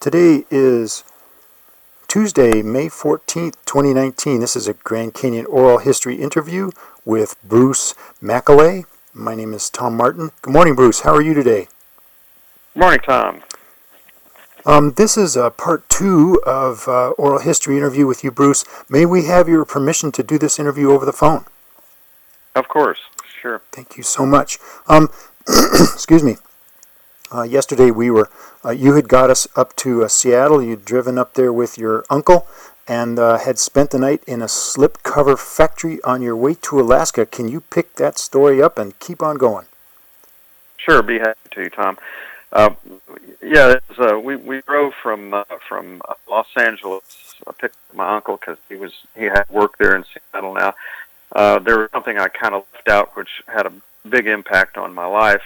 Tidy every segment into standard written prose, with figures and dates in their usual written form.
Today is Tuesday, May 14th, 2019. This is a Grand Canyon Oral History interview with Bruce McAulay. My name is Tom Martin. Good morning, Bruce. How are you today? Good morning, Tom. This is part two of Oral History interview with you, Bruce. May we have your permission to do this interview over the phone? Of course, sure. Thank you so much. Excuse me. Yesterday you had got us up to Seattle. You'd driven up there with your uncle and had spent the night in a slipcover factory on your way to Alaska. Can you pick that story up and keep on going? Sure, be happy to, Tom. We drove from Los Angeles. I picked up my uncle because he had work there in Seattle now. There was something I kind of left out which had a big impact on my life.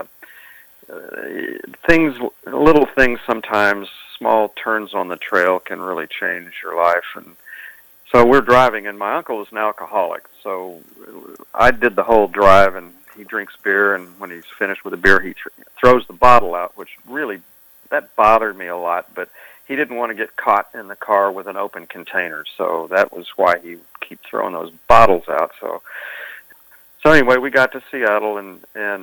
Little things sometimes, small turns on the trail can really change your life. And so we're driving, and my uncle is an alcoholic. So I did the whole drive, and he drinks beer, and when he's finished with the beer, he throws the bottle out, which really, that bothered me a lot. But he didn't want to get caught in the car with an open container, so that was why he kept throwing those bottles out. So anyway, we got to Seattle, and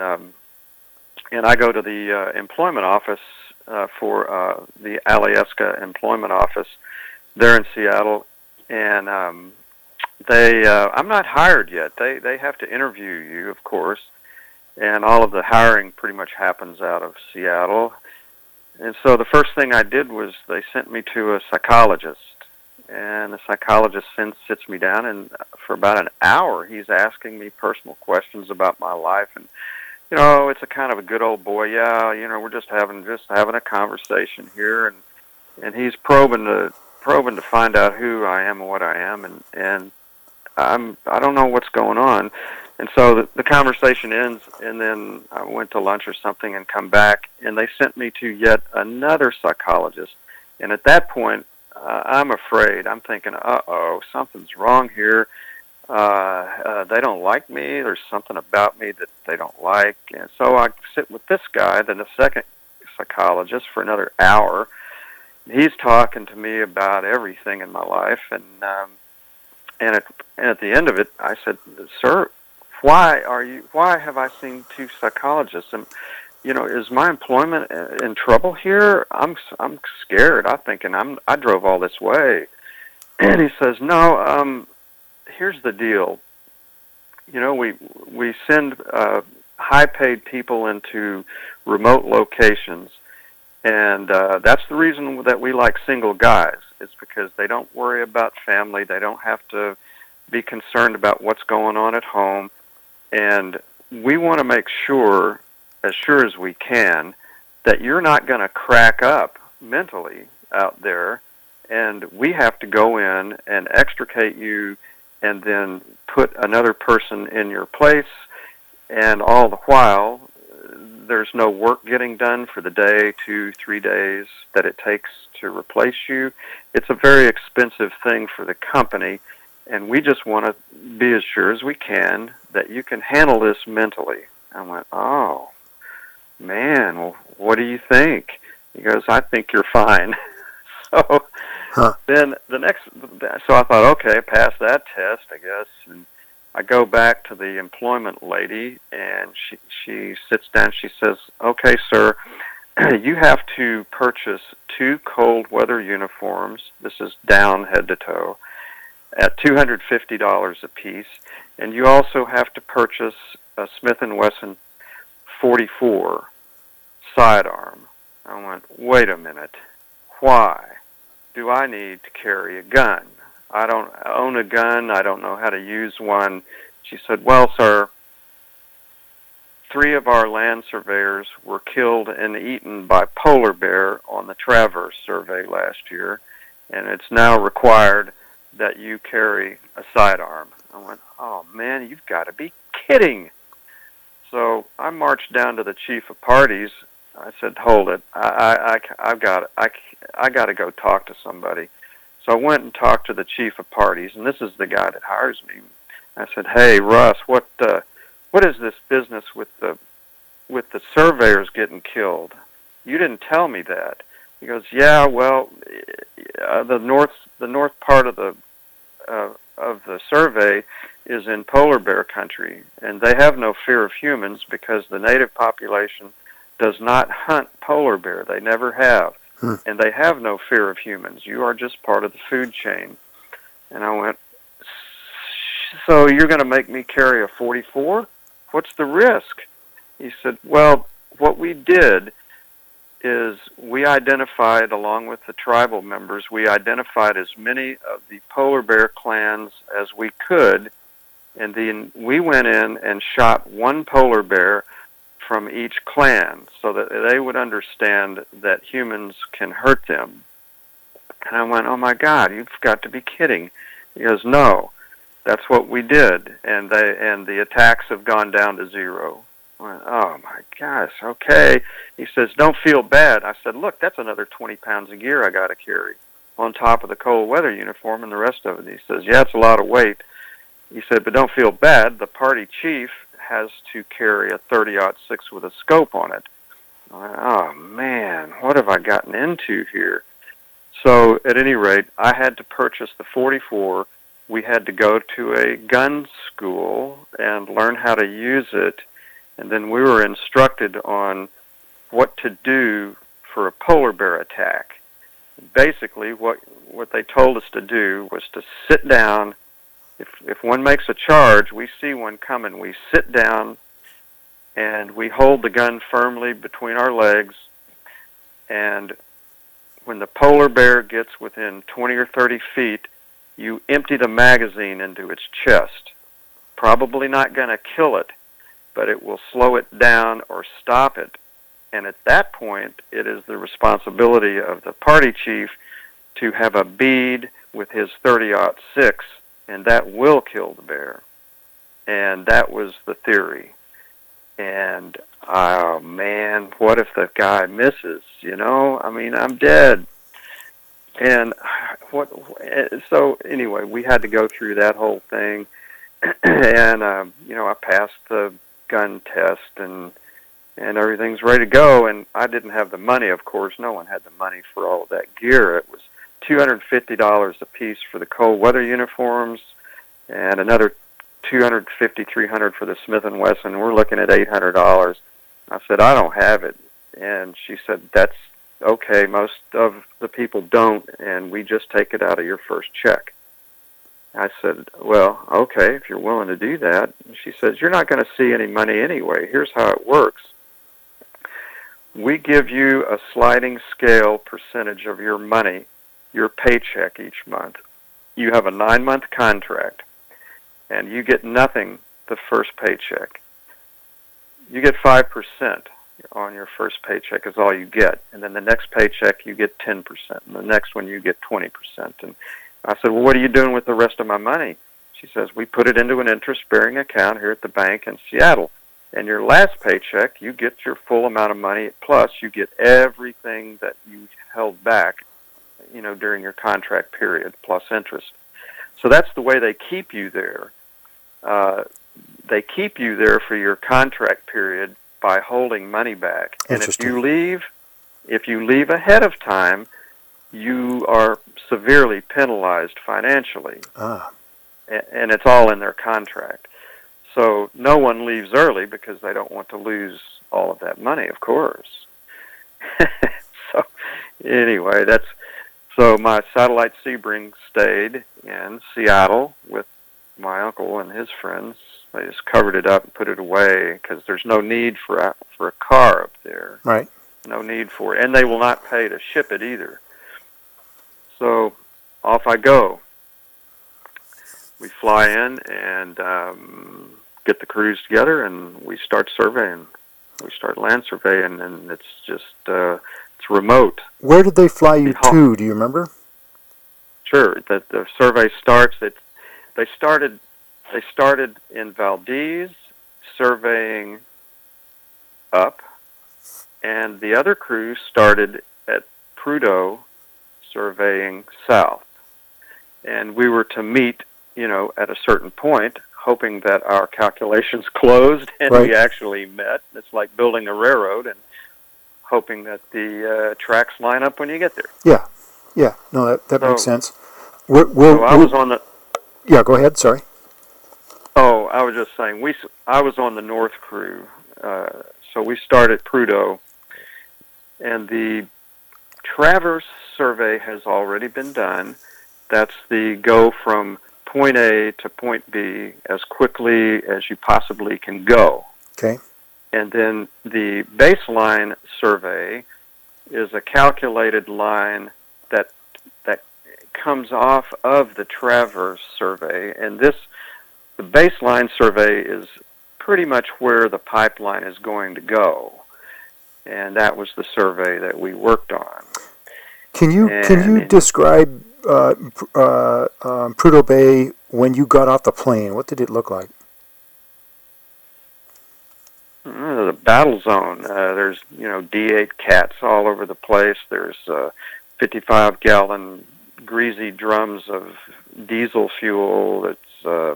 I go to the employment office for the Alyeska employment office there in Seattle, and I'm not hired yet. They have to interview you, of course, and all of the hiring pretty much happens out of Seattle. And so the first thing I did was they sent me to a psychologist, and the psychologist sits me down, and for about an hour he's asking me personal questions about my life. And it's a kind of a good old boy. Yeah, we're just having a conversation here, and he's probing to find out who I am and what I am, and I don't know what's going on. And so the conversation ends, and then I went to lunch or something and come back, and they sent me to yet another psychologist. And at that point, I'm afraid. I'm thinking, uh-oh, something's wrong here. They don't like me. There's something about me that they don't like. And so I sit with this guy, then the second psychologist, for another hour. He's talking to me about everything in my life. And at the end of it, I said, "Sir, why have I seen two psychologists? And, is my employment in trouble here? I'm scared. I'm thinking I drove all this way." And he says, "No, here's the deal. We send high-paid people into remote locations, and that's the reason that we like single guys. It's because they don't worry about family. They don't have to be concerned about what's going on at home, and we want to make sure as we can, that you're not going to crack up mentally out there, and we have to go in and extricate you and then put another person in your place, and all the while, there's no work getting done for the day, 2-3 days that it takes to replace you. It's a very expensive thing for the company, and we just want to be as sure as we can that you can handle this mentally." I went, "Oh, man, well, what do you think?" He goes, "I think you're fine." Then so I thought, okay, pass that test, I guess. And I go back to the employment lady, and she sits down. She says, "Okay, sir, you have to purchase 2 cold weather uniforms. This is down head to toe at $250 a piece, and you also have to purchase a Smith & Wesson 44 sidearm." I went, "Wait a minute. Why do I need to carry a gun? I don't own a gun. I don't know how to use one." She said, "Well, sir, 3 of our land surveyors were killed and eaten by polar bear on the Traverse survey last year, and it's now required that you carry a sidearm." I went, "Oh, man, you've got to be kidding." So I marched down to the chief of parties. I said, "Hold it. I've got to go talk to somebody." So I went and talked to the chief of parties, and this is the guy that hires me. I said, "Hey, Russ, what is this business with the surveyors getting killed? You didn't tell me that. He goes, yeah, well, the north part of the survey is in polar bear country, and they have no fear of humans because the native population does not hunt polar bear. They never have. And they have no fear of humans. You are just part of the food chain. And I went, so you're going to make me carry a 44? What's the risk? He said, well, what we did is we identified, along with the tribal members, we identified as many of the polar bear clans as we could, and then we went in and shot one polar bear from each clan so that they would understand that humans can hurt them. And I went, oh my God, you've got to be kidding. He goes, no, that's what we did, and the attacks have gone down to 0. I went, oh my gosh, okay. He says, don't feel bad. I said, look, that's another 20 pounds of gear I got to carry on top of the cold weather uniform and the rest of it. He says, yeah, it's a lot of weight. He said, but don't feel bad. The party chief has to carry a 30-06 with a scope on it. I went, oh man, what have I gotten into here? So at any rate, I had to purchase the 44. We had to go to a gun school and learn how to use it. And then we were instructed on what to do for a polar bear attack. Basically, what they told us to do was to sit down. If one makes a charge, we see one coming. We sit down, and we hold the gun firmly between our legs. And when the polar bear gets within 20 or 30 feet, you empty the magazine into its chest. Probably not going to kill it, but it will slow it down or stop it. And at that point, it is the responsibility of the party chief to have a bead with his 30-06, and that will kill the bear. And that was the theory. And, oh man, what if the guy misses, you know? I mean, I'm dead. And so anyway, we had to go through that whole thing. And, I passed the gun test, and everything's ready to go. And I didn't have the money, of course. No one had the money for all of that gear. It was $250 a piece for the cold weather uniforms, and another $250, $300 for the Smith & Wesson. We're looking at $800. I said, I don't have it. And she said, that's okay. Most of the people don't, and we just take it out of your first check. I said, well, okay, if you're willing to do that. And she says, you're not going to see any money anyway. Here's how it works. We give you a sliding scale percentage of your money, your paycheck each month. You have a 9-month contract, and you get nothing the first paycheck. You get 5% on your first paycheck is all you get. And then the next paycheck, you get 10%. And the next one, you get 20%. And I said, well, what are you doing with the rest of my money? She says, we put it into an interest-bearing account here at the bank in Seattle. And your last paycheck, you get your full amount of money, plus you get everything that you held back, during your contract period, plus interest. So that's the way they keep you there. They keep you there for your contract period by holding money back. And if you leave ahead of time, you are severely penalized financially. And it's all in their contract. So no one leaves early because they don't want to lose all of that money, of course. So anyway, so my satellite Sebring stayed in Seattle with my uncle and his friends. They just covered it up and put it away because there's no need for a car up there. Right. No need for it. And they will not pay to ship it either. So off I go. We fly in and get the crews together, and we start surveying. We start land surveying, and it's just it's remote. Where did they fly you to? Do you remember? Sure. The survey starts. They started in Valdez, surveying up, and the other crew started at Prudhoe, surveying south. And we were to meet, at a certain point, hoping that our calculations closed, and right. We actually met. It's like building a railroad, and hoping that the tracks line up when you get there. Yeah. No, that makes sense. So I was on the. Yeah, go ahead. Sorry. Oh, I was just saying I was on the North Crew, so we started at Prudhoe, and the Traverse survey has already been done. That's the go from point A to point B as quickly as you possibly can go. Okay. And then the baseline survey is a calculated line that comes off of the Traverse survey, and the baseline survey is pretty much where the pipeline is going to go, and that was the survey that we worked on. Can you describe Prudhoe Bay when you got off the plane? What did it look like? The battle zone. There's D8 cats all over the place. There's 55-gallon greasy drums of diesel fuel. It's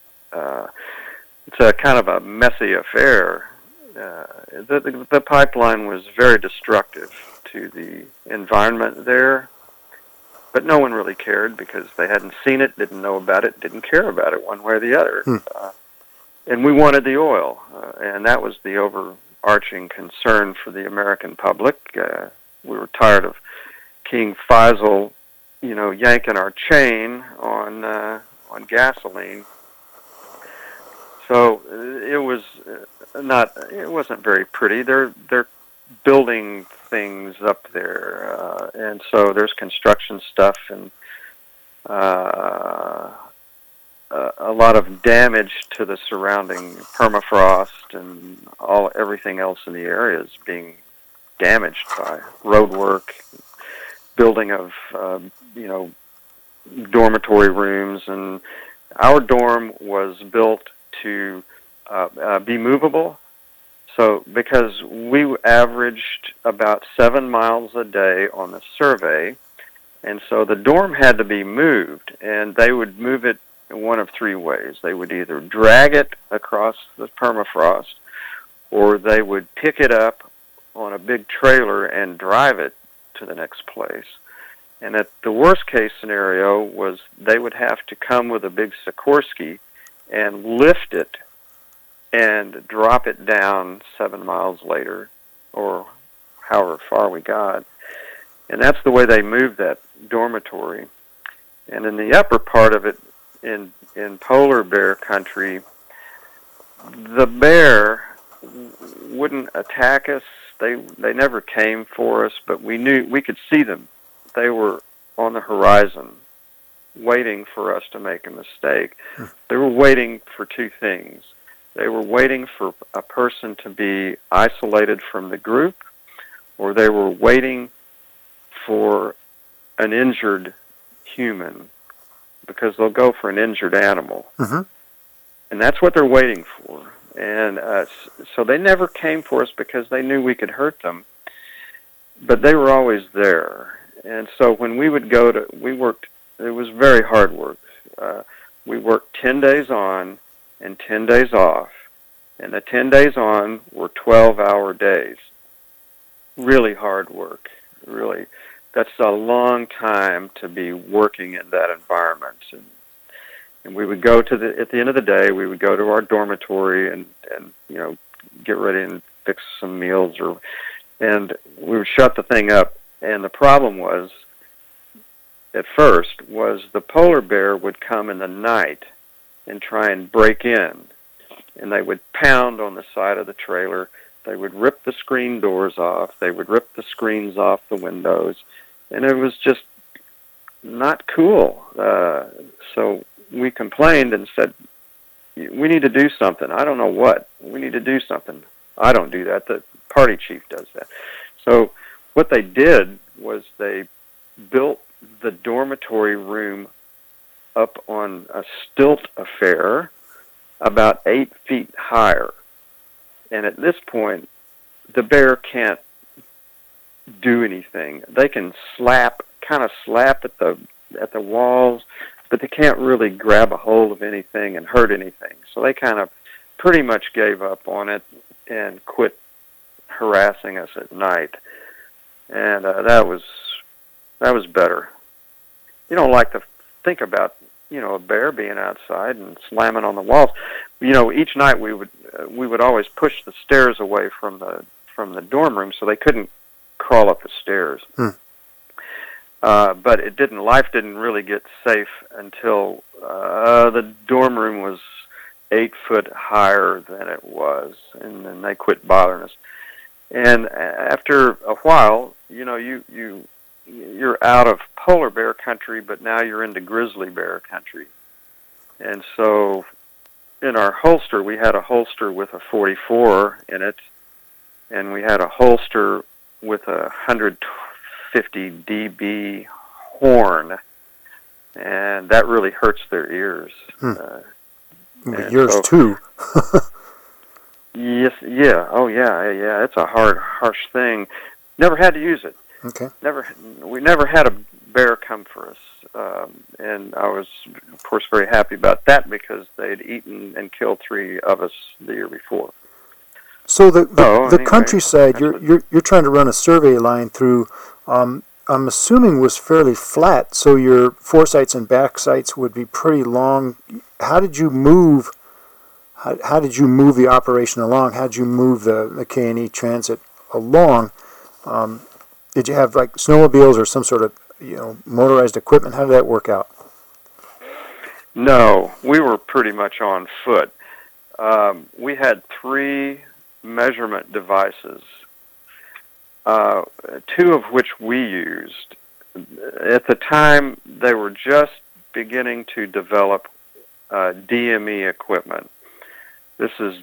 a kind of a messy affair. The pipeline was very destructive to the environment there, but no one really cared because they hadn't seen it, didn't know about it, didn't care about it one way or the other. And we wanted the oil, and that was the overarching concern for the American public. We were tired of King Faisal, yanking our chain on gasoline. So it wasn't very pretty. They're building things up there, and so there's construction stuff and a lot of damage to the surrounding permafrost and everything else in the area is being damaged by road work, building of dormitory rooms, and our dorm was built to be movable. So because we averaged about 7 miles a day on the survey, and so the dorm had to be moved, and they would move it in one of three ways. They would either drag it across the permafrost, or they would pick it up on a big trailer and drive it to the next place. And at the worst case scenario was they would have to come with a big Sikorsky and lift it and drop it down 7 miles later, or however far we got. And that's the way they moved that dormitory. And in the upper part of it, in polar bear country, the bear wouldn't attack us. They never came for us, but we knew we could see them. They were on the horizon, waiting for us to make a mistake. They were waiting for two things. They were waiting for a person to be isolated from the group, or they were waiting for an injured human, because they'll go for an injured animal. And that's what they're waiting for. And so they never came for us because they knew we could hurt them, but they were always there. And so when we would we worked, it was very hard work. We worked 10 days on and 10 days off, and the 10 days on were 12-hour days. Really hard work, really. That's a long time to be working in that environment. And we would go at the end of the day, we would go to our dormitory and get ready and fix some meals, and we would shut the thing up. And the problem was, at first, was the polar bear would come in the night and try and break in. And they would pound on the side of the trailer. They would rip the screen doors off. They would rip the screens off the windows. And it was just not cool. So we complained and said, we need to do something. I don't know what. We need to do something. I don't do that. The party chief does that. So what they did was they built the dormitory room up on a stilt affair about 8 feet higher. And at this point, the bear can't do anything. They can kind of slap at the walls, but they can't really grab a hold of anything and hurt anything. So they kind of pretty much gave up on it and quit harassing us at night, and that was better. You don't like to think about a bear being outside and slamming on the walls. Each night we would always push the stairs away from the dorm room so they couldn't crawl up the stairs. But life didn't really get safe until the dorm room was 8 foot higher than it was, and then they quit bothering us. And after a while, you're out of polar bear country, but now you're into grizzly bear country. And so in our holster, we had a holster with a 44 in it, and we had a holster with a 150 dB horn, and that really hurts their ears. Yours so, too. Yes, yeah, oh yeah. It's a harsh thing. Never had to use it. Okay. We never had a bear come for us, and I was, of course, very happy about that because they had eaten and killed 3 of us the year before. So the countryside you're trying to run a survey line through, I'm assuming was fairly flat, so your foresights and back sights would be pretty long. How did you move? How did you move the operation along? How did you move the K&E transit along? Did you have like snowmobiles or some sort of motorized equipment? How did that work out? No, we were pretty much on foot. We had 3 measurement devices, 2 of which we used. At the time, they were just beginning to develop DME equipment. This is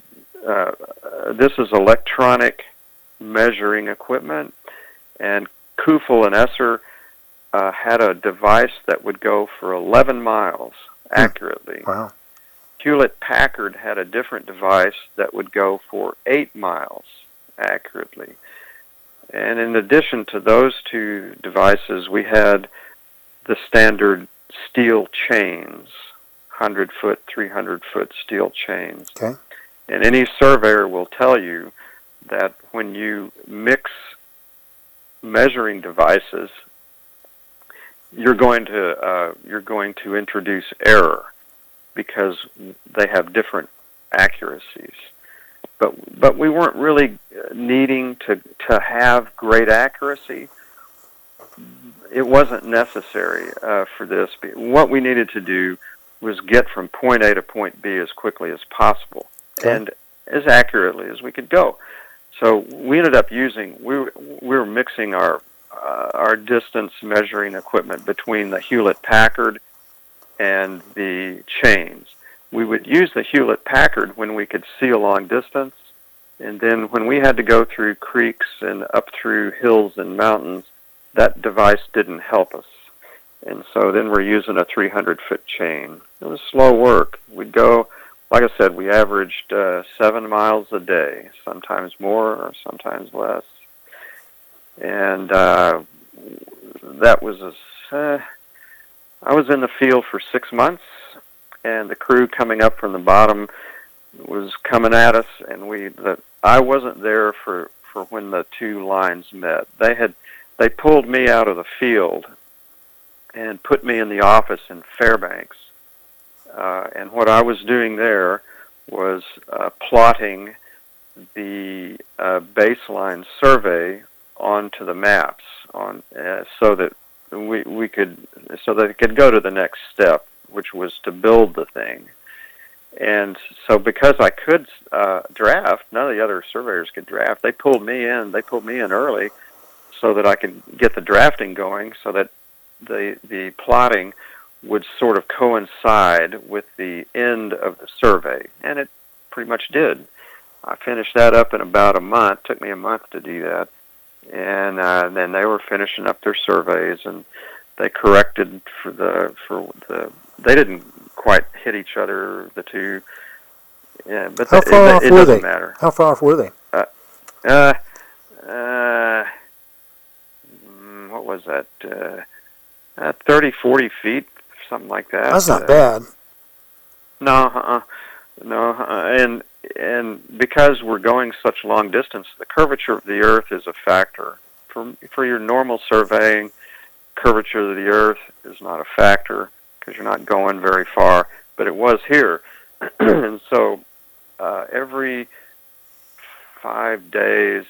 electronic measuring equipment, and Kufel and Esser had a device that would go for 11 miles accurately. Wow. Hewlett-Packard had a different device that would go for 8 miles accurately. And in addition to those 2 devices, we had the standard steel chains, 100-foot, 300-foot steel chains. Okay. And any surveyor will tell you that when you mix measuring devices, you're going to introduce error because they have different accuracies. But we weren't really needing to have great accuracy. It wasn't necessary for this. What we needed to do was get from point A to point B as quickly as possible, and as accurately as we could go. So we ended up we were mixing our distance measuring equipment between the Hewlett-Packard and the chains. We would use the Hewlett-Packard when we could see a long distance, and then when we had to go through creeks and up through hills and mountains, that device didn't help us. And so then we're using a 300-foot chain. It was slow work. We'd go, like I said, we averaged 7 miles a day, sometimes more or sometimes less. And that was I was in the field for 6 months, and the crew coming up from the bottom was coming at us, and I wasn't there for when the 2 lines met. They pulled me out of the field and put me in the office in Fairbanks. And what I was doing there was plotting the baseline survey onto the maps so that it could go to the next step, which was to build the thing. And so because I could draft, none of the other surveyors could draft. They pulled me in early so that I could get the drafting going, so that the plotting would sort of coincide with the end of the survey, and it pretty much did. I finished that up in about a month. It took me a month to do that, and then they were finishing up their surveys, and they corrected for the. They didn't quite hit each other, the 2. Yeah, but How far off it were doesn't they? matter. How far off were they? What was that? 30, 40 feet, something like that. That's not bad. No, and because we're going such long distance, the curvature of the Earth is a factor. For your normal surveying, curvature of the Earth is not a factor because you're not going very far, but it was here. And so every 5 days,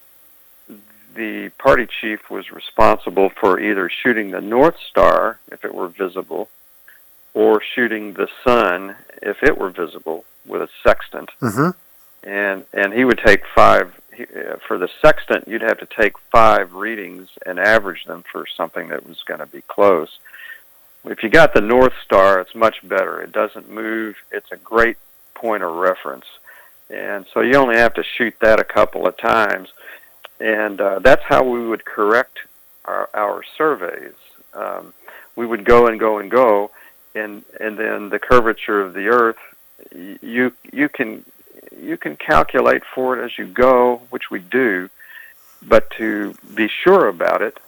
the party chief was responsible for either shooting the North Star, if it were visible, or shooting the sun, if it were visible, with a sextant. Mm-hmm. And he would take for the sextant, you'd have to take 5 readings and average them for something that was going to be close. If you got the North Star, it's much better. It doesn't move. It's a great point of reference. And so you only have to shoot that a couple of times. And that's how we would correct our surveys. We would go and go and go, and then the curvature of the Earth, you can calculate for it as you go, which we do, but to be sure about it,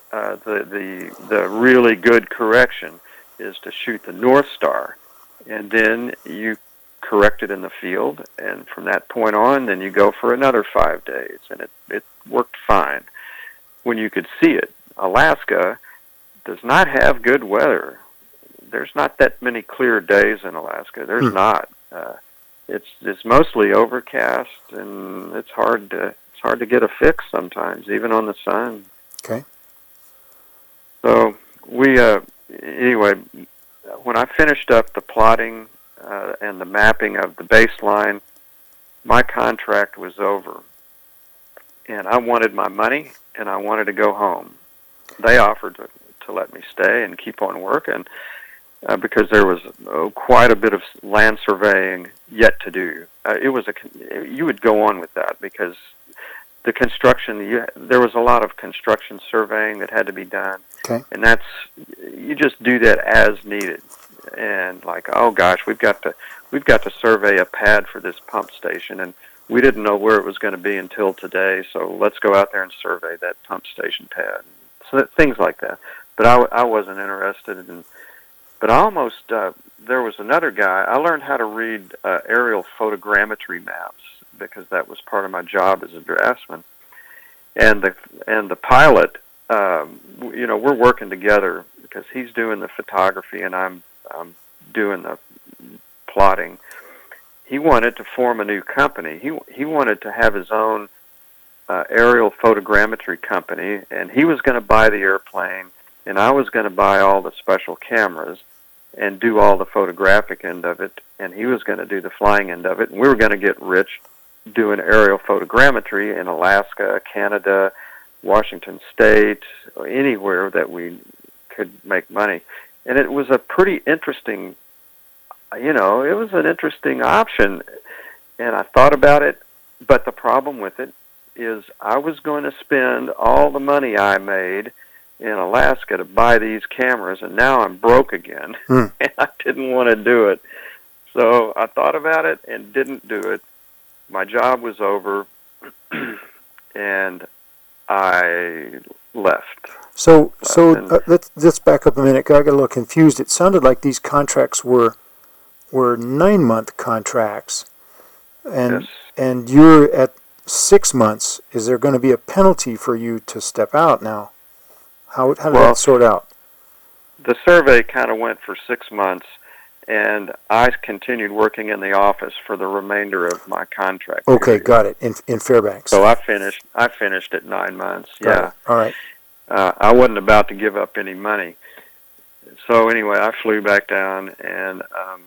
the really good correction is to shoot the North Star, and then you correct it in the field, and from that point on, then you go for another 5 days, and it worked fine. When you could see it, Alaska does not have good weather. There's not that many clear days in Alaska. There's not. It's mostly overcast, and it's hard to get a fix sometimes, even on the sun. Okay. So we anyway, when I finished up the plotting and the mapping of the baseline, my contract was over, and I wanted my money, and I wanted to go home. They offered to let me stay and keep on working because there was quite a bit of land surveying yet to do. You would go on with that because the construction, there was a lot of construction surveying that had to be done. Okay. And you just do that as needed. And like, oh gosh, we've got to survey a pad for this pump station, and we didn't know where it was going to be until today, so let's go out there and survey that pump station pad. So things like that. But I wasn't interested in. But there was another guy. I learned how to read aerial photogrammetry maps because that was part of my job as a draftsman. And the pilot, we're working together because he's doing the photography and I'm doing the plotting. He wanted to form a new company. He wanted to have his own aerial photogrammetry company, and he was going to buy the airplane, and I was going to buy all the special cameras and do all the photographic end of it, and he was going to do the flying end of it, and we were going to get rich doing aerial photogrammetry in Alaska, Canada, Washington State, anywhere that we could make money. And it was a pretty interesting, it was an interesting option, and I thought about it, but the problem with it is I was going to spend all the money I made in Alaska to buy these cameras, and now I'm broke again, and I didn't want to do it. So I thought about it and didn't do it. My job was over, and I left. So let's back up a minute. I got a little confused. It sounded like these contracts were 9-month contracts, and Yes. and you're at 6 months. Is there going to be a penalty for you to step out now? How did that sort out? The survey kind of went for 6 months, and I continued working in the office for the remainder of my contract. Okay, period. got it. In Fairbanks. So I finished at 9 months. Got yeah. it. All right. I wasn't about to give up any money. So anyway, I flew back down, and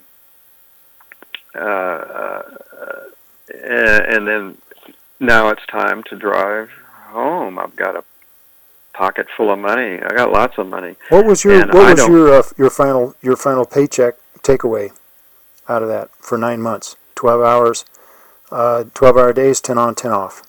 then now it's time to drive home. I've got a pocket full of money. I got lots of money. What was your your final paycheck takeaway out of that for 9 months? 12 hours, 12-hour days, 10 on, 10 off.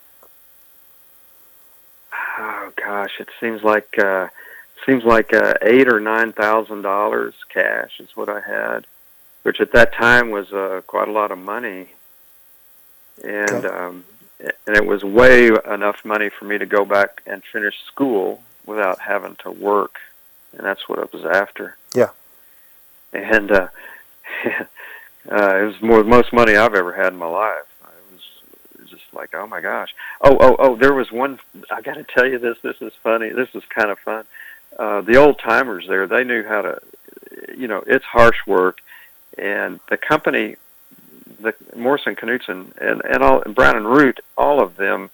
Oh gosh, it seems like $8,000 or $9,000 cash is what I had, which at that time was quite a lot of money, and Okay. And it was way enough money for me to go back and finish school without having to work, and that's what I was after. Yeah. And It was most money I've ever had in my life. It was just like, oh my gosh. Oh, there was one, I got to tell you this. This is funny. This is kind of fun. The old timers there, they knew how to, it's harsh work. And the company, the Morrison Knudsen and Brown and Root, all of them,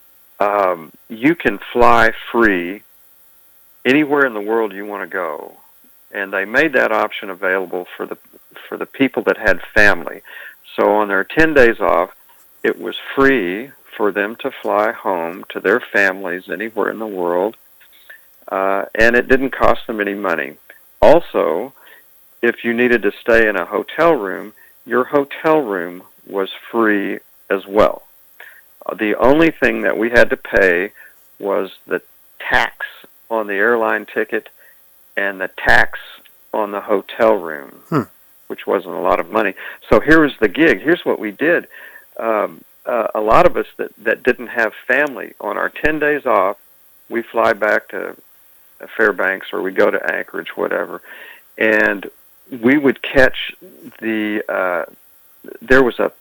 you can fly free anywhere in the world you want to go. And they made that option available for the people that had family. So on their 10 days off, it was free for them to fly home to their families anywhere in the world, and it didn't cost them any money. Also, if you needed to stay in a hotel room, your hotel room was free as well. The only thing that we had to pay was the tax on the airline ticket and the tax on the hotel room, which wasn't a lot of money. So here was the gig. Here's what we did. A lot of us that didn't have family, on our 10 days off, we fly back to Fairbanks or we go to Anchorage, whatever, and we would catch there was a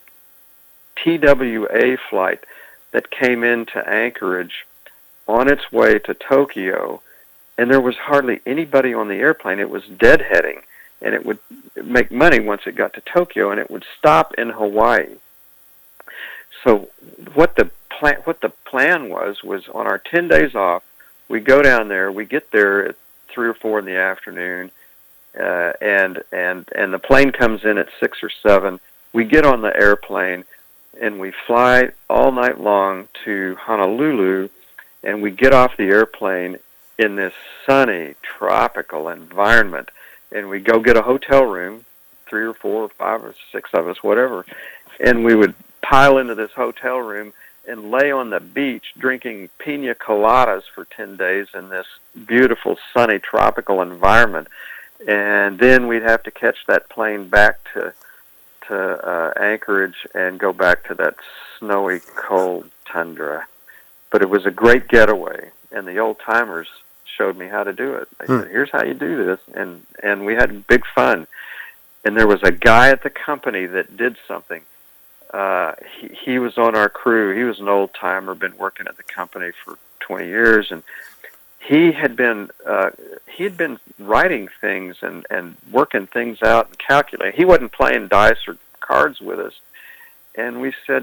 TWA flight that came into Anchorage on its way to Tokyo, and there was hardly anybody on the airplane. It was deadheading, and it would make money once it got to Tokyo, and it would stop in Hawaii. So what the plan was on our 10 days off, we go down there, we get there at 3 or 4 in the afternoon, and the plane comes in at 6 or 7. We get on the airplane, and we fly all night long to Honolulu, and we get off the airplane in this sunny, tropical environment, and we go get a hotel room, 3 or 4 or 5 or 6 of us, whatever, and we would pile into this hotel room and lay on the beach drinking pina coladas for 10 days in this beautiful, sunny, tropical environment. And then we'd have to catch that plane back to Anchorage and go back to that snowy, cold tundra. But it was a great getaway, and the old-timers showed me how to do it. They said, here's how you do this, and we had big fun. And there was a guy at the company that did something. He was on our crew. He was an old-timer, been working at the company for 20 years, and he had been writing things and working things out and calculating. He wasn't playing dice or cards with us. And we said,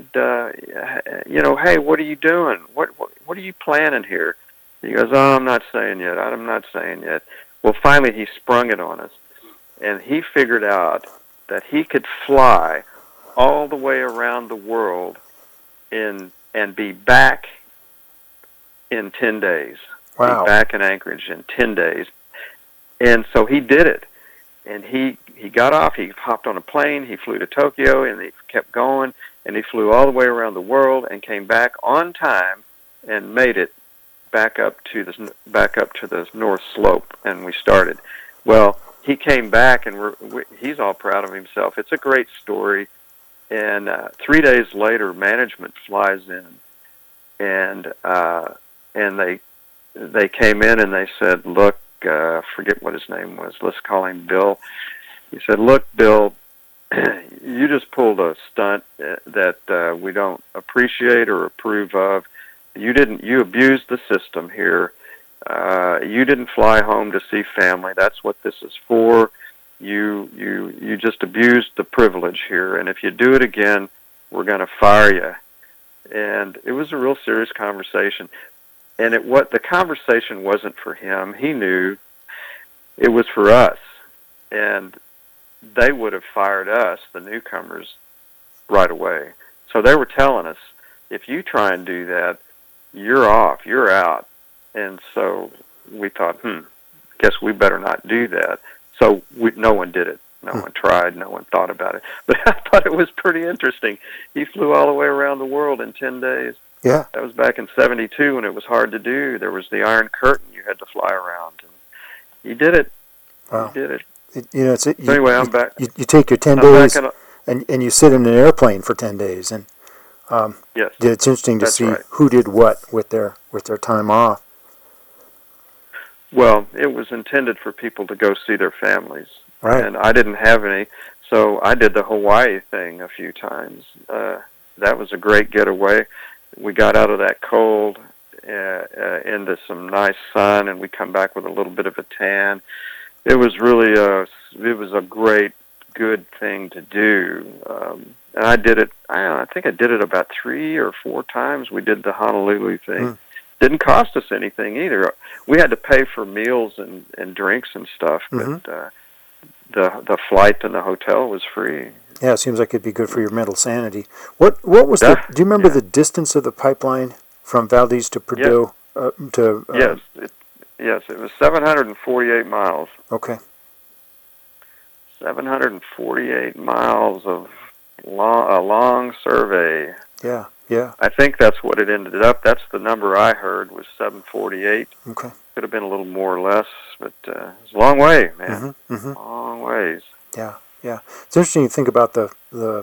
hey, what are you doing? What are you planning here? He goes, oh, I'm not saying yet. Well, finally he sprung it on us. And he figured out that he could fly all the way around the world and be back in 10 days. Wow. Be back in Anchorage in 10 days. And so he did it. And he got off, he hopped on a plane, he flew to Tokyo, and he kept going, and he flew all the way around the world and came back on time and made it back up to the North Slope, and we started. Well, he came back, and he's all proud of himself. It's a great story. And 3 days later, management flies in, and they came in and they said, look, forget what his name was. Let's call him Bill. He said, look, Bill, you just pulled a stunt that we don't appreciate or approve of. You abused the system here. You didn't fly home to see family. That's what this is for. You just abused the privilege here, and if you do it again, we're going to fire you. And it was a real serious conversation. And the conversation wasn't for him. He knew it was for us. And they would have fired us, the newcomers, right away. So they were telling us, if you try and do that, you're off, you're out. And so we thought, guess we better not do that. So no one did it. No one tried. No one thought about it. But I thought it was pretty interesting. He flew all the way around the world in 10 days. Yeah. That was back in 1972 when it was hard to do. There was the Iron Curtain you had to fly around. And he did it. Wow. He did it. Anyway, I'm back. You take your 10 days and you sit in an airplane for 10 days. And yes, it's interesting to see right. who did what with their time off. Well, it was intended for people to go see their families. Right. And I didn't have any, So I did the Hawaii thing a few times. That was a great getaway. We got out of that cold into some nice sun, and we come back with a little bit of a tan. It was really it was a great, good thing to do. And I did it, I think I did it about 3 or 4 times. We did the Honolulu thing. Didn't cost us anything either. We had to pay for meals and drinks and stuff, but the flight and the hotel was free. Yeah, it seems like it'd be good for your mental sanity. What was do you remember the distance of the pipeline from Valdez to Prudhoe? Yes, it was 748 miles. Okay. 748 miles of a long survey. Yeah, yeah. I think that's what it ended up. That's the number I heard was 748. Okay. Could have been a little more or less, but it's a long way, man. Long ways. Yeah, yeah. It's interesting to think about the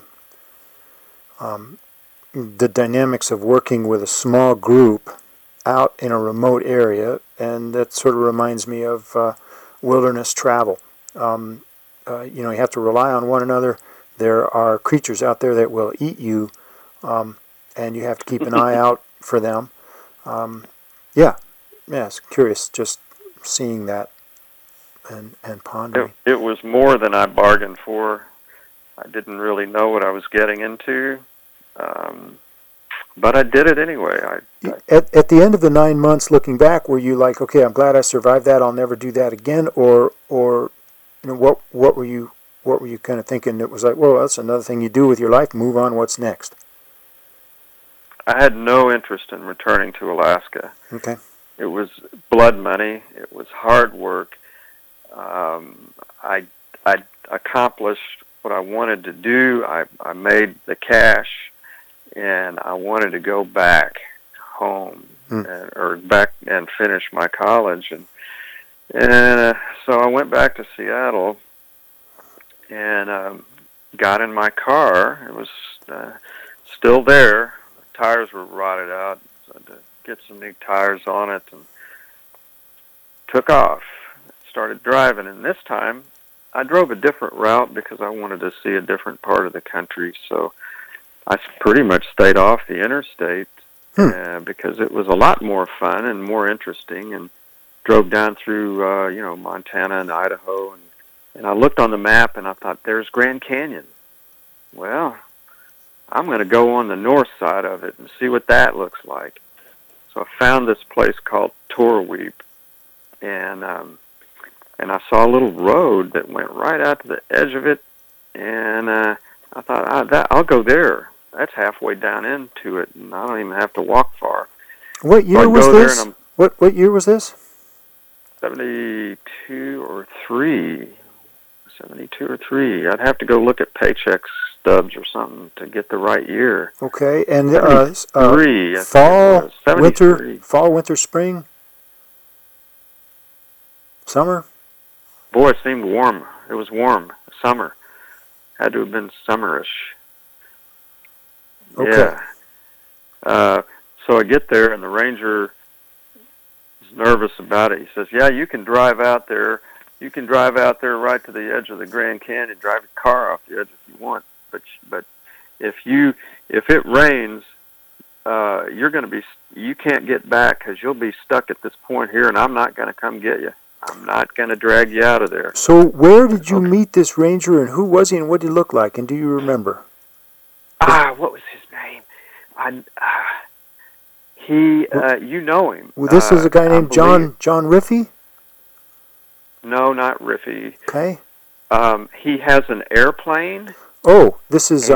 dynamics of working with a small group out in a remote area, and that sort of reminds me of wilderness travel. You have to rely on one another. There are creatures out there that will eat you, and you have to keep an eye out for them. Yeah, it's curious just seeing that and pondering. It was more than I bargained for. I didn't really know what I was getting into, but I did it anyway. At the end of the 9 months, looking back, were you like, okay, I'm glad I survived that. I'll never do that again, or what were you kind of thinking? It was like, well, that's another thing you do with your life. Move on. What's next? I had no interest in returning to Alaska. Okay. It was blood money. It was hard work. I accomplished what I wanted to do. I made the cash, and I wanted to go back home or back and finish my college. And so I went back to Seattle and got in my car. It was still there. The tires were rotted out. So I had to get some new tires on it and took off. Started driving, and this time I drove a different route because I wanted to see a different part of the country. So I pretty much stayed off the interstate because it was a lot more fun and more interesting, and drove down through Montana and Idaho, and I looked on the map and I thought, there's Grand Canyon. Well, I'm going to go on the north side of it and see what that looks like. So I found this place called Torweep, and I saw a little road that went right out to the edge of it, and I thought, I'll go there. That's halfway down into it, and I don't even have to walk far. What year was this? What year was this? 72 or 3. I'd have to go look at paycheck stubs or something to get the right year. Okay, and fall, winter, spring, summer? Boy, it seemed warm. It was warm. Summer. Had to have been summerish. Okay. Yeah. So I get there, and the ranger is nervous about it. He says, yeah, you can drive out there. You can drive out there right to the edge of the Grand Canyon, drive your car off the edge if you want. But if it rains, you can't get back because you'll be stuck at this point here, and I'm not going to come get you. I'm not going to drag you out of there. So where did you meet this ranger, and who was he, and what did he look like, and do you remember? What was his name? You know him. Well, this is a guy named John Riffey? No, not Riffey. Okay. He has an airplane. Oh, this is,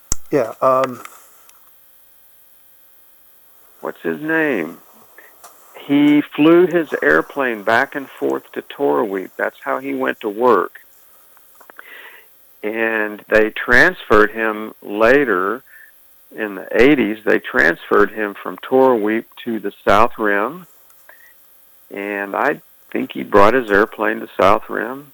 what's his name? He flew his airplane back and forth to Torweep. That's how he went to work. And they transferred him later in the 80s. They transferred him from Torweep to the South Rim. And I think he brought his airplane to South Rim.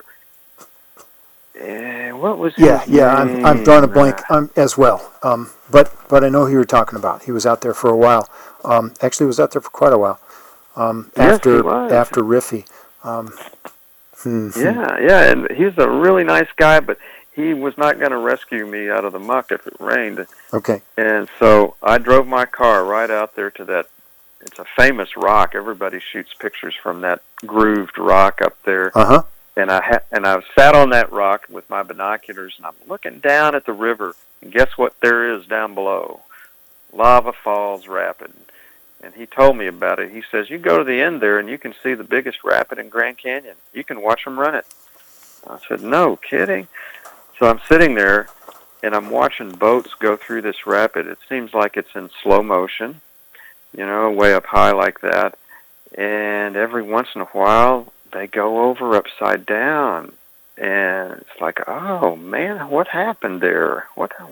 And what was his name? I'm drawing a blank as well. But I know who you were talking about. He was out there for a while. Actually, he was out there for quite a while. After Riffey. Yeah, and he's a really nice guy, but he was not going to rescue me out of the muck if it rained. Okay. And so I drove my car right out there to that. It's a famous rock. Everybody shoots pictures from that grooved rock up there. Uh-huh. And I sat on that rock with my binoculars, and I'm looking down at the river. And guess what there is down below? Lava Falls Rapid. And he told me about it. He says, you go to the end there, and you can see the biggest rapid in Grand Canyon. You can watch them run it. I said, no kidding. So I'm sitting there, and I'm watching boats go through this rapid. It seems like it's in slow motion, way up high like that. And every once in a while, they go over upside down. And it's like, oh, man, what happened there?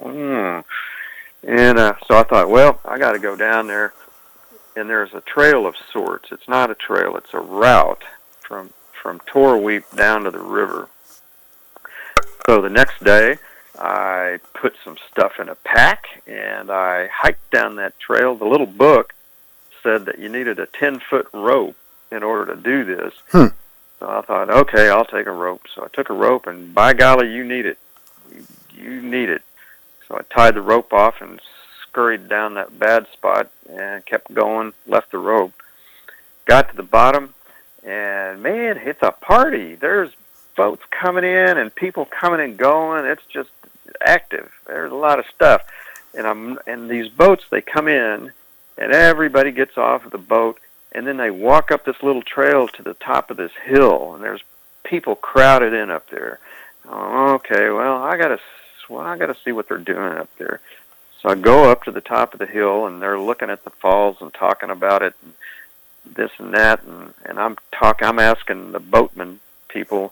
And so I thought, well, I got to go down there. And there's a trail of sorts. It's not a trail. It's a route from Torweep down to the river. So the next day, I put some stuff in a pack, and I hiked down that trail. The little book said that you needed a 10-foot rope in order to do this. So I thought, okay, I'll take a rope. So I took a rope, and by golly, you need it. You need it. So I tied the rope off and scurried down that bad spot and kept going, left the rope. Got to the bottom, and, man, it's a party. There's boats coming in and people coming and going. It's just active. There's a lot of stuff. And these boats, they come in, and everybody gets off of the boat, and then they walk up this little trail to the top of this hill, and there's people crowded in up there. Oh, okay, well, I gotta see what they're doing up there. So I go up to the top of the hill, and they're looking at the falls and talking about it, and this and that, and I'm asking the boatman people,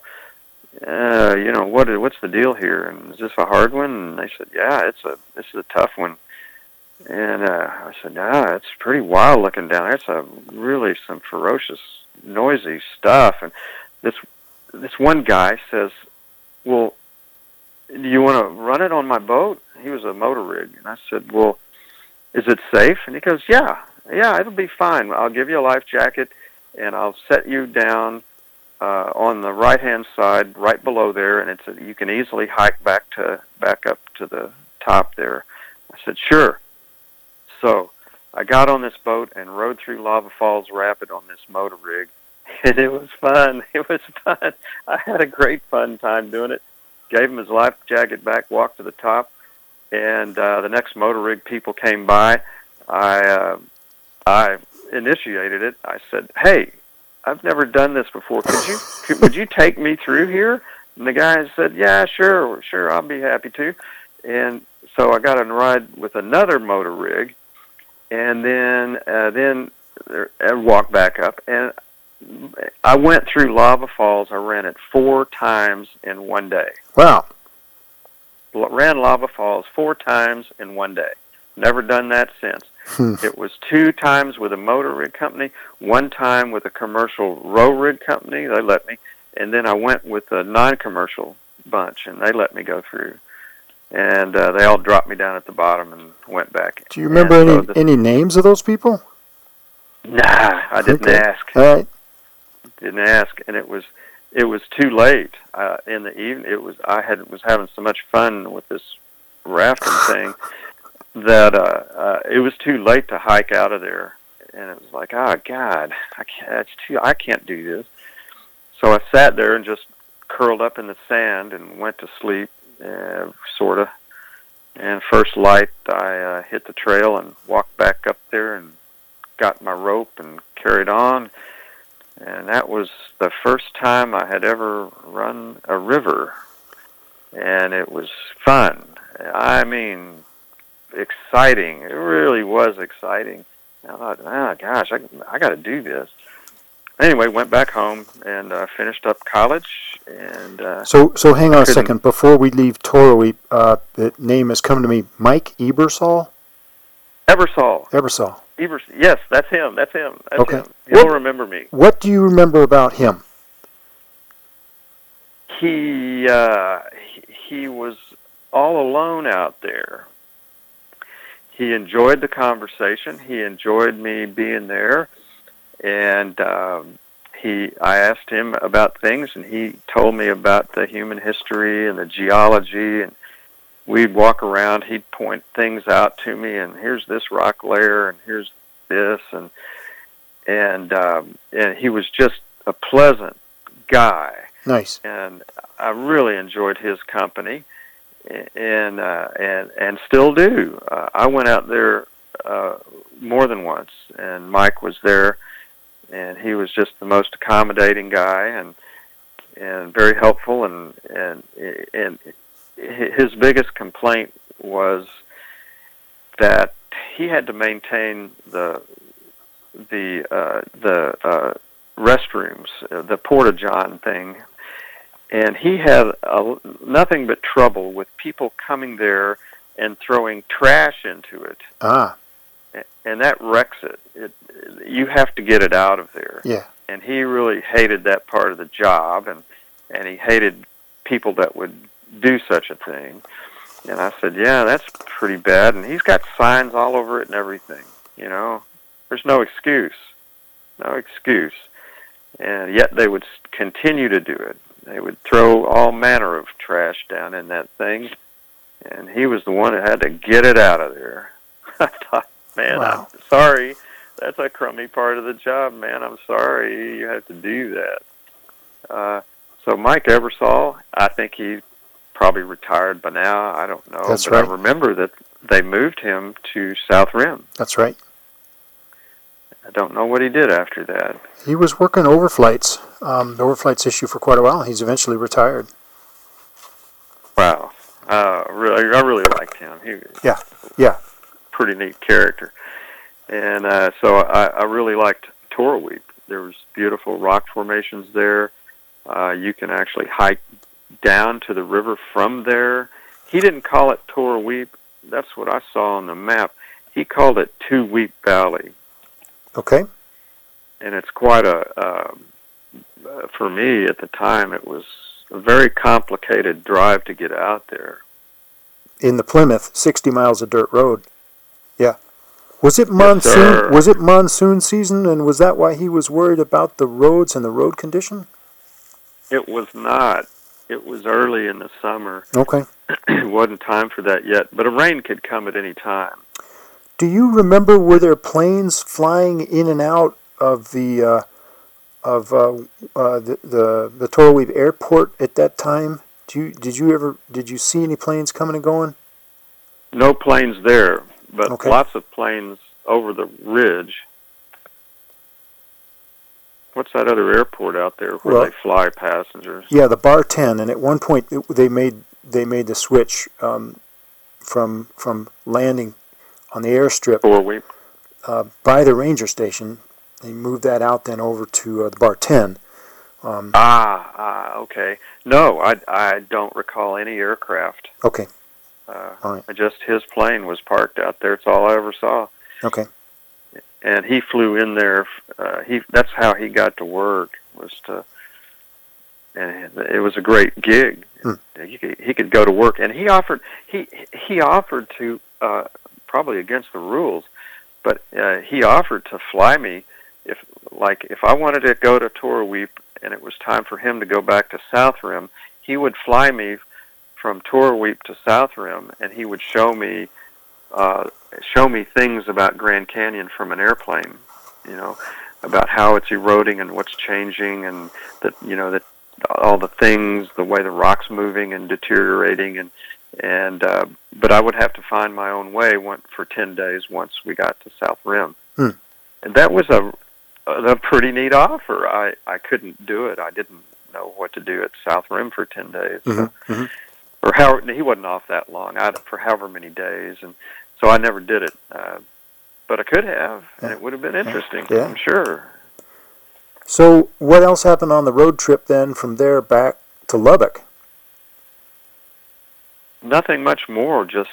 what's the deal here? And is this a hard one? And they said, yeah, this is a tough one. And I said, it's pretty wild looking down there. It's really some ferocious, noisy stuff. And this one guy says, well, do you want to run it on my boat? He was a motor rig. And I said, well, is it safe? And he goes, yeah, it'll be fine. I'll give you a life jacket, and I'll set you down on the right-hand side, right below there, and you can easily hike back up to the top there. I said, sure. So I got on this boat and rode through Lava Falls Rapid on this motor rig, and it was fun. It was fun. I had a great fun time doing it. Gave him his life jacket back, walked to the top, and the next motor rig people came by. I initiated it. I said, hey, I've never done this before. Would you take me through here? And the guy said, yeah, sure, I'll be happy to. And so I got on a ride with another motor rig, and then I walked back up, and I went through Lava Falls. I ran it 4 times in one day. Wow. Ran Lava Falls 4 times in one day. Never done that since. It was 2 times with a motor rig company, 1 time with a commercial row rig company. They let me. And then I went with a non-commercial bunch, and they let me go through. And they all dropped me down at the bottom and went back. Do you remember any names of those people? Nah, I didn't ask. All right. Didn't ask, and it was too late in the evening. I was having so much fun with this rafting thing that it was too late to hike out of there, and it was like, oh God, I can't do this. So I sat there and just curled up in the sand and went to sleep, sorta. And first light, I hit the trail and walked back up there and got my rope and carried on. And that was the first time I had ever run a river, and it was fun. I mean, exciting. It really was exciting. I thought, oh gosh, I got to do this. Anyway, went back home and finished up college. And so hang on a second before we leave Torweep. The name has come to me. Mike Ebersol. Ebersol. Yes, that's him. That's okay. him. He'll remember me. What do you remember about him? He was all alone out there. He enjoyed the conversation. He enjoyed me being there, and I asked him about things, and he told me about the human history and the geology, and we'd walk around, he'd point things out to me, and here's this rock layer, and here's this, and he was just a pleasant guy. Nice. And I really enjoyed his company, and still do. I went out there more than once, and Mike was there, and he was just the most accommodating guy, and very helpful, and his biggest complaint was that he had to maintain the restrooms, the porta-john thing, and he had nothing but trouble with people coming there and throwing trash into it. Ah. And that wrecks it. You have to get it out of there. Yeah. And he really hated that part of the job, and he hated people that would do such a thing. And I said, yeah, that's pretty bad. And he's got signs all over it and everything, you know. There's no excuse. No excuse. And yet they would continue to do it. They would throw all manner of trash down in that thing, and he was the one that had to get it out of there. I thought, man, wow. I'm sorry. That's a crummy part of the job, man. I'm sorry you have to do that. So Mike Ebersol, I think he probably retired by now. I don't know. That's but right. I remember that they moved him to South Rim. That's right. I don't know what he did after that. He was working overflights, the overflights issue for quite a while. He's eventually retired. Wow. I really liked him. He Yeah. pretty neat character. And so I really liked Torweep. There was beautiful rock formations there. You can actually hike down to the river from there. He didn't call it Torweep. That's what I saw on the map. He called it Two Weep Valley. Okay. And it's quite for me at the time, it was a very complicated drive to get out there. In the Plymouth, 60 miles of dirt road. Yeah. Was it monsoon? Yes, was it monsoon season, and was that why he was worried about the roads and the road condition? It was not. It was early in the summer. Okay. It wasn't time for that yet, but a rain could come at any time. Do you remember, were there planes flying in and out of the Torweep Airport at that time? Did you see any planes coming and going? No planes there, but Okay. lots of planes over the ridge. What's that other airport out there where they fly passengers? Yeah, the Bar 10, and at one point they made the switch from landing on the airstrip Torweep. by the ranger station. They moved that out then over to the Bar 10. Okay. No, I don't recall any aircraft. Okay. All right. Just his plane was parked out there. It's all I ever saw. Okay. And he flew in there. That's how he got to work, and it was a great gig. He could go to work, and he offered to, probably against the rules, but he offered to fly me if I wanted to go to Torweep and it was time for him to go back to South Rim. He would fly me from Torweep to South Rim, and he would show me things about Grand Canyon from an airplane, about how it's eroding and what's changing, and that all the things, the way the rock's moving and deteriorating, but I would have to find my own way for 10 days once we got to South Rim. And that was a pretty neat offer. I couldn't do it. I didn't know what to do at South Rim for 10 days. Or he wasn't off that long, for however many days, and so I never did it. But I could have, and it would have been interesting, I'm sure. So what else happened on the road trip then from there back to Lubbock? Nothing much more, just,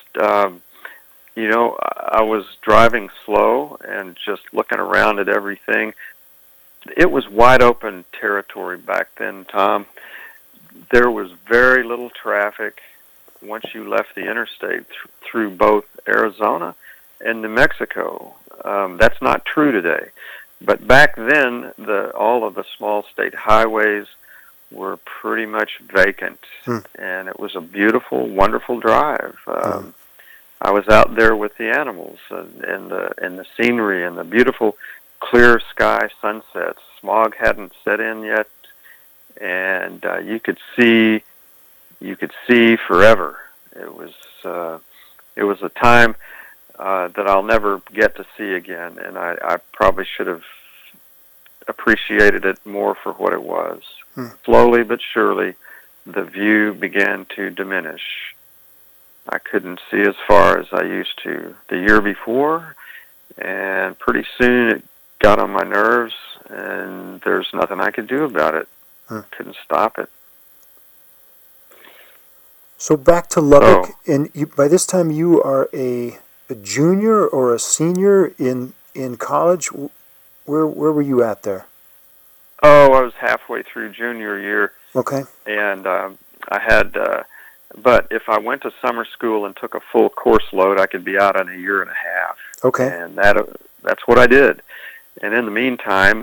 I was driving slow and just looking around at everything. It was wide open territory back then, Tom. There was very little traffic once you left the interstate through both Arizona and New Mexico. That's not true today. But back then, all of the small state highways were pretty much vacant, and it was a beautiful, wonderful drive. I was out there with the animals and the scenery and the beautiful clear sky sunsets. Smog hadn't set in yet, and you could see forever. It was a time that I'll never get to see again, and I probably should have appreciated it more for what it was. Slowly but surely, the view began to diminish. I couldn't see as far as I used to the year before, and pretty soon it got on my nerves, and there's nothing I could do about it. Couldn't stop it. So back to Lubbock, and by this time you are a junior or a senior in college. Where were you at there? Oh, I was halfway through junior year. Okay. And I had, but if I went to summer school and took a full course load, I could be out in a year and a half. Okay. And that's what I did. And in the meantime,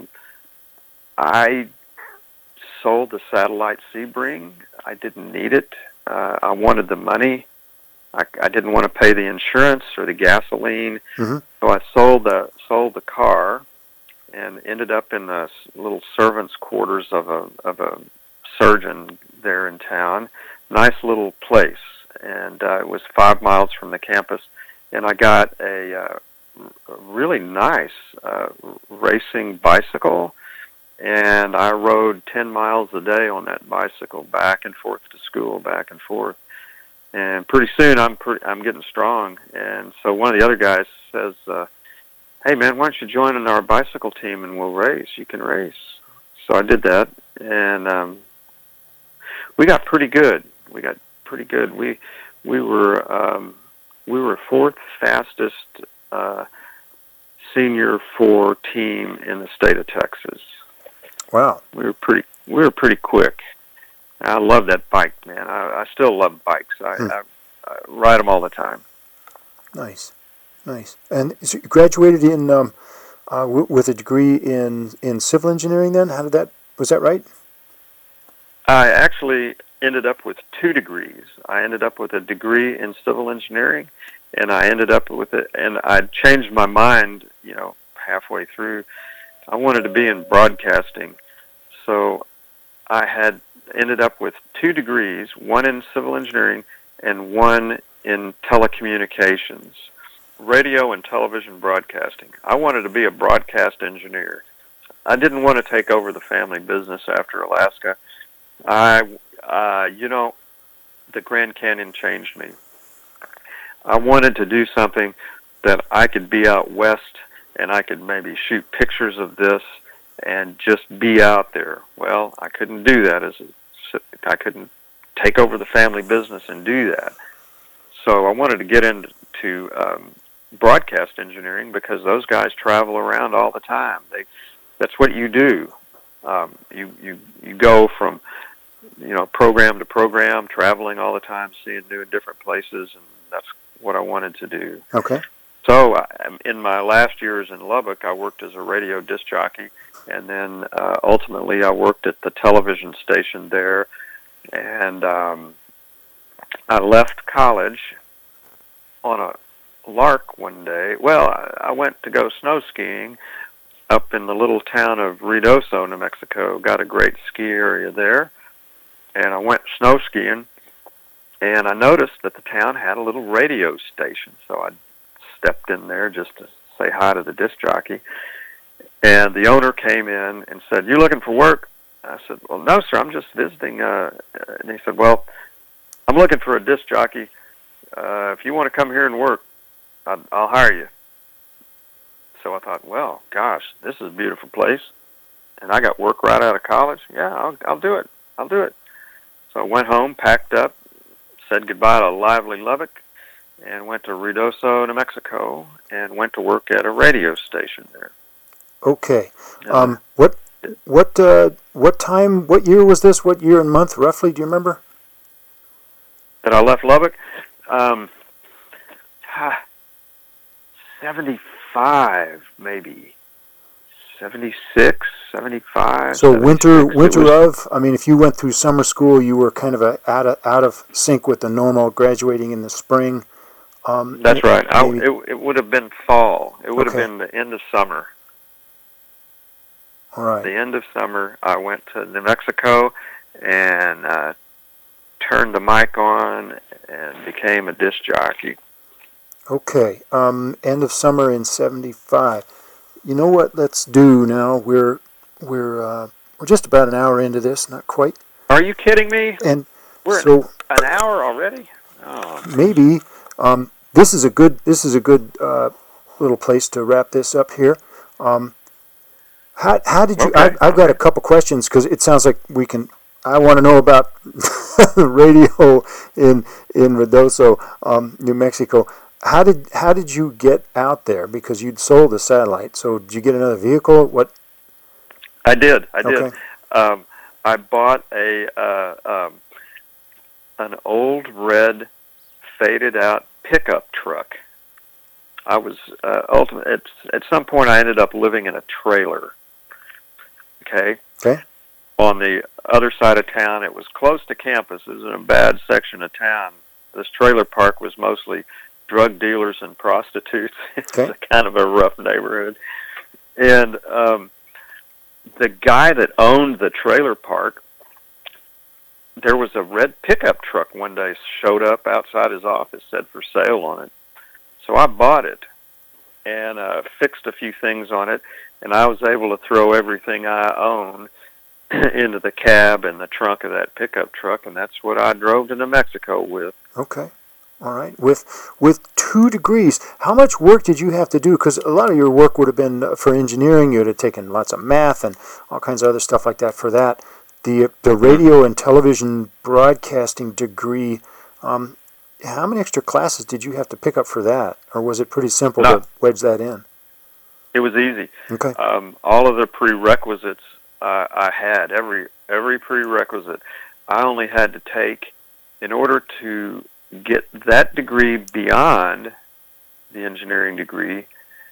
I sold the satellite Sebring. I didn't need it. I wanted the money. I didn't want to pay the insurance or the gasoline. So I sold the car and ended up in the little servants' quarters of a surgeon there in town. Nice little place, and it was 5 miles from the campus. And I got a really nice racing bicycle, and I rode 10 miles a day on that bicycle back and forth to school, back and forth. And pretty soon I'm getting strong, and so one of the other guys says, "Hey man, why don't you join in our bicycle team and we'll race? You can race." So I did that, and we got pretty good. We were fourth fastest senior 4 team in the state of Texas. Wow. We were pretty quick. I love that bike, man. I still love bikes. I ride them all the time. Nice. And so you graduated in with a degree in civil engineering. Then was that right? I actually ended up with 2 degrees. I ended up with a degree in civil engineering, and I ended up with it. And I changed my mind, halfway through. I wanted to be in broadcasting, so I had ended up with 2 degrees, one in civil engineering and one in telecommunications, radio and television broadcasting. I wanted to be a broadcast engineer. I didn't want to take over the family business after Alaska. The Grand Canyon changed me. I wanted to do something that I could be out west and I could maybe shoot pictures of this and just be out there. Well, I couldn't do that. I couldn't take over the family business and do that. So I wanted to get into broadcast engineering because those guys travel around all the time. That's what you do. You go from program to program, traveling all the time, seeing new and different places, and that's what I wanted to do. Okay. So in my last years in Lubbock, I worked as a radio disc jockey, and then ultimately I worked at the television station there, and I left college on a lark one day. Well, I went to go snow skiing up in the little town of Ruidoso, New Mexico. Got a great ski area there, and I went snow skiing, and I noticed that the town had a little radio station, so I stepped in there just to say hi to the disc jockey, and the owner came in and said, "You looking for work?" I said, "Well, no, sir, I'm just visiting." And he said, "Well, I'm looking for a disc jockey. If you want to come here and work, I'll hire you." So I thought, well, gosh, this is a beautiful place, and I got work right out of college. Yeah, I'll do it. I'll do it. So I went home, packed up, said goodbye to lively Lubbock, and went to Ruidoso, New Mexico, and went to work at a radio station there. Okay. What time? What year was this? What year and month roughly? Do you remember? That I left Lubbock, 75 maybe, 76, 75. So 76. winter of, I mean, if you went through summer school, you were kind of out of sync with the normal graduating in the spring. That's right. Maybe. It would have been fall. It would Okay. have been the end of summer. All right. The end of summer, I went to New Mexico and turned the mic on and became a disc jockey. Okay. End of summer in '75. You know what? Let's do now. We're just about an hour into this, not quite. Are you kidding me? And We're so an hour already? Oh. maybe this is a good little place to wrap this up here. How did you? Okay. I've got a couple questions because it sounds like we can. I want to know about the radio in Ruidoso, New Mexico. How did you get out there? Because you'd sold the satellite. So did you get another vehicle? What? I did. Okay. I bought an old red faded out pickup truck. I was ultimately at some point I ended up living in a trailer. Okay. Okay. On the other side of town, it was close to campus. It was in a bad section of town. This trailer park was mostly drug dealers and prostitutes. Okay. It's kind of a rough neighborhood. And the guy that owned the trailer park, there was a red pickup truck one day showed up outside his office, said for sale on it. So I bought it and fixed a few things on it, and I was able to throw everything I own into the cab and the trunk of that pickup truck, and that's what I drove to New Mexico with. Okay. All right. With 2 degrees, how much work did you have to do? Because a lot of your work would have been for engineering. You would have taken lots of math and all kinds of other stuff like that for that. The radio and television broadcasting degree, how many extra classes did you have to pick up for that? Or was it pretty simple to wedge that in? It was easy. Okay. All of the prerequisites I had, every prerequisite, I only had to take in order to get that degree beyond the engineering degree.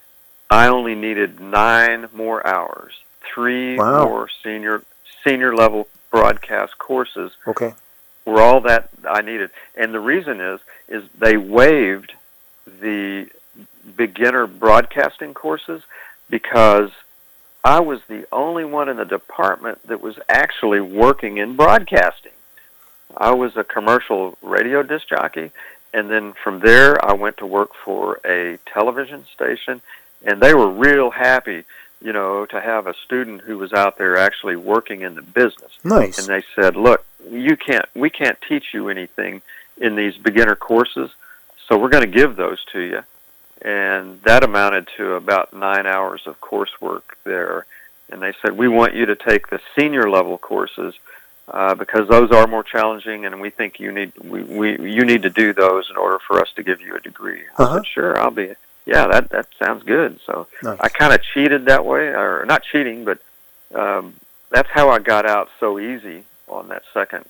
I only needed 9 more hours, 3 Wow. more senior level broadcast courses. Okay. Were all that I needed. And the reason is they waived the beginner broadcasting courses because I was the only one in the department that was actually working in broadcasting. I was a commercial radio disc jockey, and then from there I went to work for a television station, and they were real happy, to have a student who was out there actually working in the business. Nice. And they said, look, we can't teach you anything in these beginner courses, so we're going to give those to you. And that amounted to about 9 hours of coursework there. And they said, we want you to take the senior level courses because those are more challenging, and we think you need to do those in order for us to give you a degree. I said, sure, I'll be. Yeah, that sounds good. So nice. I kind of cheated that way, or not cheating, but that's how I got out so easy on that second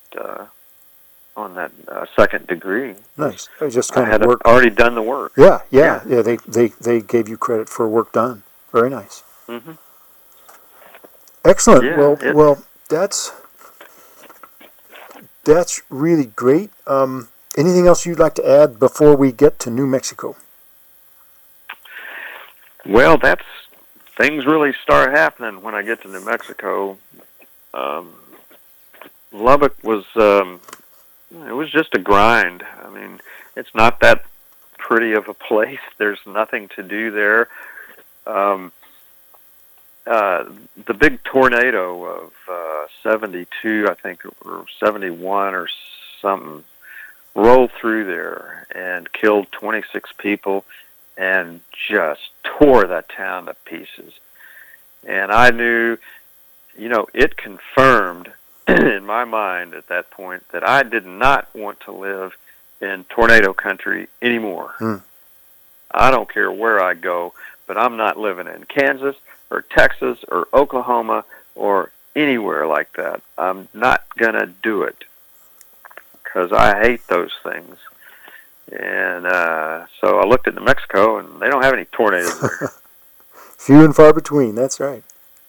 second degree. Nice. I just kind I had of work. already done the work. Yeah. They gave you credit for work done. Very nice. Mm-hmm. Excellent. Yeah, well, that's really great. Anything else you'd like to add before we get to New Mexico? Well, things really start happening when I get to New Mexico. Lubbock was it was just a grind. I mean, it's not that pretty of a place. There's nothing to do there. The big tornado of 72, I think, or 71 or something, rolled through there and killed 26 people and just tore that town to pieces. And I knew, it confirmed in my mind at that point that I did not want to live in tornado country anymore. I don't care where I go, but I'm not living in Kansas or Texas or Oklahoma or anywhere like that. I'm not going to do it because I hate those things. And so I looked at New Mexico, and they don't have any tornadoes there. Few and far between, that's right.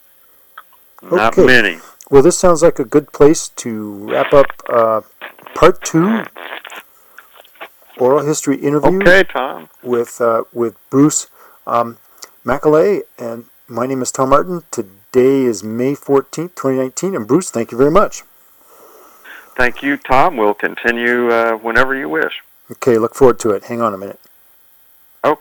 Not Okay. many. Well, this sounds like a good place to wrap up part 2 oral history interview Okay, Tom. with Bruce Macaulay, and my name is Tom Martin. Today is May 14th, 2019, and Bruce, thank you very much. Thank you, Tom. We'll continue whenever you wish. Okay, look forward to it. Hang on a minute.